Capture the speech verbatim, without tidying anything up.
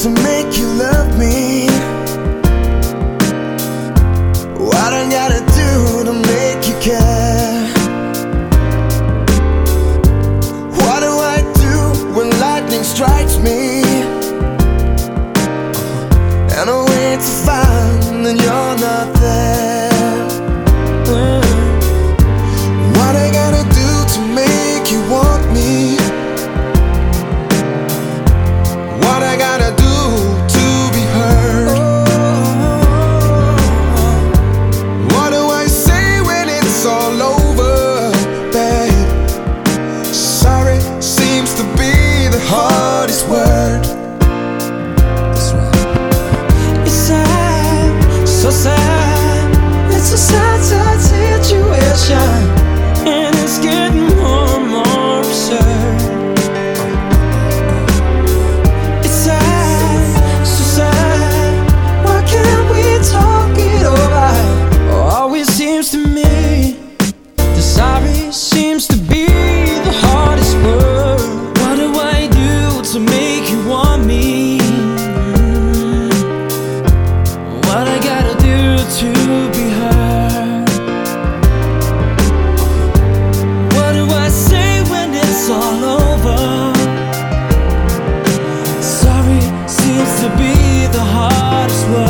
to make you love me? What I gotta do to make you care? What do I do when lightning strikes me and I wait to find that you're not there? Mm. What I gotta do to make you want me? What I gotta do to be heard? What do I say when it's all over, babe? Sorry seems to be the hardest word. That's right. It's sad, so sad. It's a sad, sad situation, and it's getting more and more absurd. It's sad, so sad. Why can't we talk it over? Oh, always seems to me the sorry seems to be the hardest word. What do I do to make you want me? What I gotta do to be heard? What do I say when it's all over? Sorry seems to be the hardest word.